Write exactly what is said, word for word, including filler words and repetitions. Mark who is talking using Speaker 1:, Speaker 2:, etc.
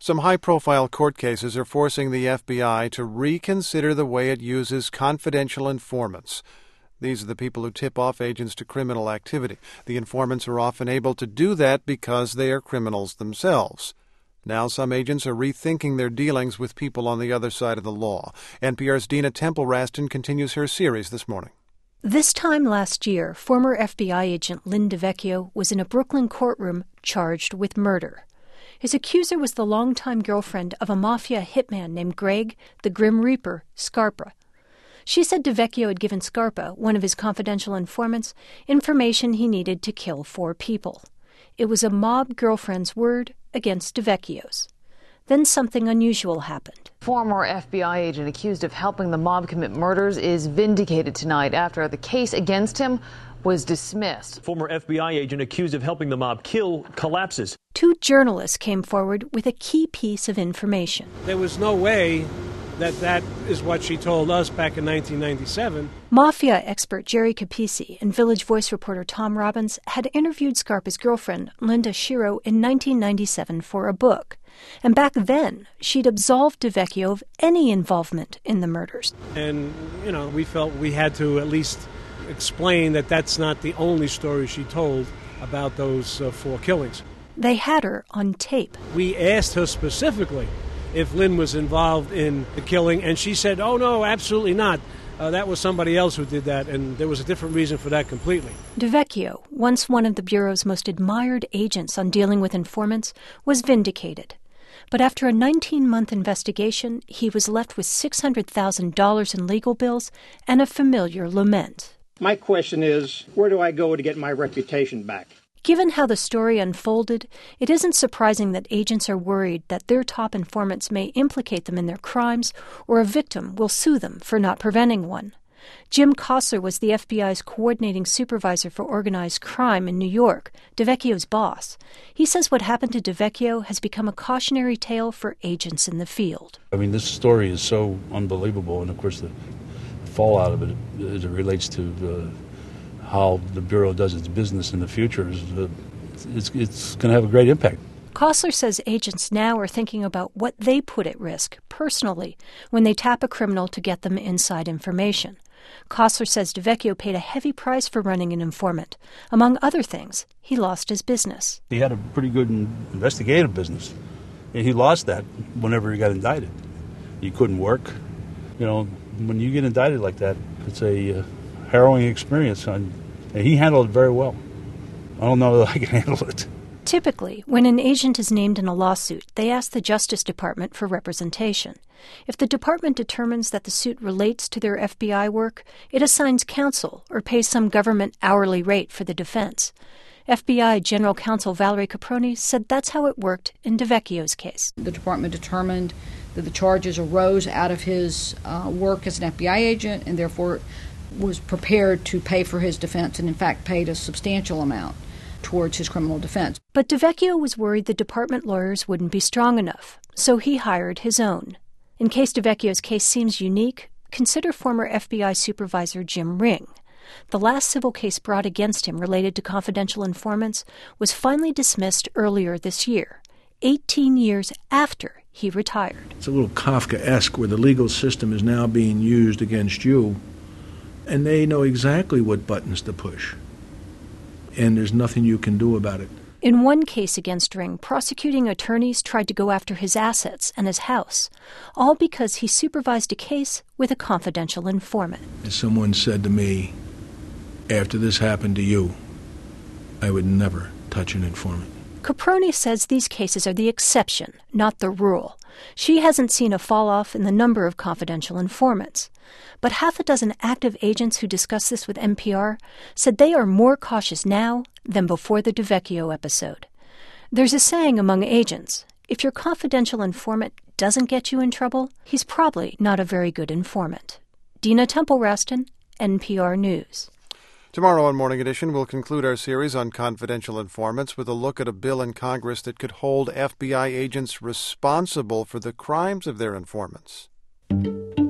Speaker 1: Some high-profile court cases are forcing the F B I to reconsider the way it uses confidential informants. These are the people who tip off agents to criminal activity. The informants are often able to do that because they are criminals themselves. Now some agents are rethinking their dealings with people on the other side of the law. N P R's Dina Temple-Raston continues her series this morning.
Speaker 2: This time last year, former F B I agent Lynn DeVecchio was in a Brooklyn courtroom charged with murder. His accuser was the longtime girlfriend of a mafia hitman named Greg, the Grim Reaper, Scarpa. She said DeVecchio had given Scarpa, one of his confidential informants, information he needed to kill four people. It was a mob girlfriend's word against DeVecchio's. Then something unusual happened.
Speaker 3: Former F B I agent accused of helping the mob commit murders is vindicated tonight after the case against him was dismissed.
Speaker 4: Former F B I agent accused of helping the mob kill collapses.
Speaker 2: Two journalists came forward with a key piece of information.
Speaker 5: There was no way that that is what she told us back in nineteen ninety-seven.
Speaker 2: Mafia expert Jerry Capisi and Village Voice reporter Tom Robbins had interviewed Scarpa's girlfriend, Linda Shiro, in nineteen ninety-seven for a book. And back then, she'd absolved DeVecchio of any involvement in the murders.
Speaker 5: And, you know, we felt we had to at least explain that that's not the only story she told about those uh, four killings.
Speaker 2: They had her on tape.
Speaker 5: We asked her specifically if Lynn was involved in the killing, and she said, oh, no, absolutely not. Uh, that was somebody else who did that, and there was a different reason for that completely.
Speaker 2: DeVecchio, once one of the Bureau's most admired agents on dealing with informants, was vindicated. But after a nineteen-month investigation, he was left with six hundred thousand dollars in legal bills and a familiar lament.
Speaker 6: My question is, where do I go to get my reputation back?
Speaker 2: Given how the story unfolded, it isn't surprising that agents are worried that their top informants may implicate them in their crimes or a victim will sue them for not preventing one. Jim Kossler was the F B I's coordinating supervisor for organized crime in New York, DeVecchio's boss. He says what happened to DeVecchio has become a cautionary tale for agents in the field.
Speaker 7: I mean, this story is so unbelievable, and of course the fallout of it as it relates to uh, how the Bureau does its business in the future is uh, it's, it's going to have a great impact.
Speaker 2: Kossler says agents now are thinking about what they put at risk, personally, when they tap a criminal to get them inside information. Kossler says DeVecchio paid a heavy price for running an informant. Among other things, he lost his business.
Speaker 7: He had a pretty good investigative business, and he lost that whenever he got indicted. He couldn't work. You know, when you get indicted like that, it's a uh, harrowing experience, and he handled it very well. I don't know that I can handle it.
Speaker 2: Typically, when an agent is named in a lawsuit, they ask the Justice Department for representation. If the department determines that the suit relates to their F B I work, it assigns counsel or pays some government hourly rate for the defense. F B I General Counsel Valerie Caproni said that's how it worked in DeVecchio's case.
Speaker 8: The department determined that the charges arose out of his uh, work as an F B I agent and therefore was prepared to pay for his defense and, in fact, paid a substantial amount towards his criminal defense.
Speaker 2: But DeVecchio was worried the department lawyers wouldn't be strong enough, so he hired his own. In case DeVecchio's case seems unique, consider former F B I supervisor Jim Ring. The last civil case brought against him related to confidential informants was finally dismissed earlier this year, eighteen years after he retired.
Speaker 9: It's a little Kafkaesque where the legal system is now being used against you, and they know exactly what buttons to push, and there's nothing you can do about it.
Speaker 2: In one case against Ring, prosecuting attorneys tried to go after his assets and his house, all because he supervised a case with a confidential informant.
Speaker 9: As someone said to me, after this happened to you, I would never touch an informant.
Speaker 2: Caproni says these cases are the exception, not the rule. She hasn't seen a fall-off in the number of confidential informants. But half a dozen active agents who discussed this with N P R said they are more cautious now than before the DeVecchio episode. There's a saying among agents, if your confidential informant doesn't get you in trouble, he's probably not a very good informant. Dina Temple-Raston, N P R News.
Speaker 1: Tomorrow on Morning Edition, we'll conclude our series on confidential informants with a look at a bill in Congress that could hold F B I agents responsible for the crimes of their informants.